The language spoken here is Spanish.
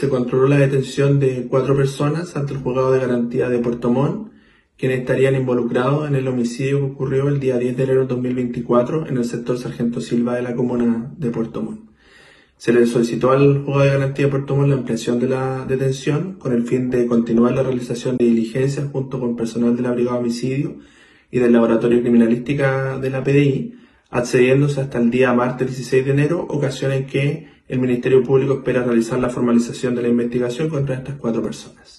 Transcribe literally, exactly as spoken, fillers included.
Se controló la detención de cuatro personas ante el Juzgado de Garantía de Puerto Montt, quienes estarían involucrados en el homicidio que ocurrió el día diez de enero de dos mil veinticuatro en el sector Sargento Silva de la comuna de Puerto Montt. Se le solicitó al Juzgado de Garantía de Puerto Montt la ampliación de la detención con el fin de continuar la realización de diligencias junto con personal de la Brigada de Homicidio y del Laboratorio de Criminalística de la P D I, accediéndose hasta el día martes dieciséis de enero, ocasión en que el Ministerio Público espera realizar la formalización de la investigación contra estas cuatro personas.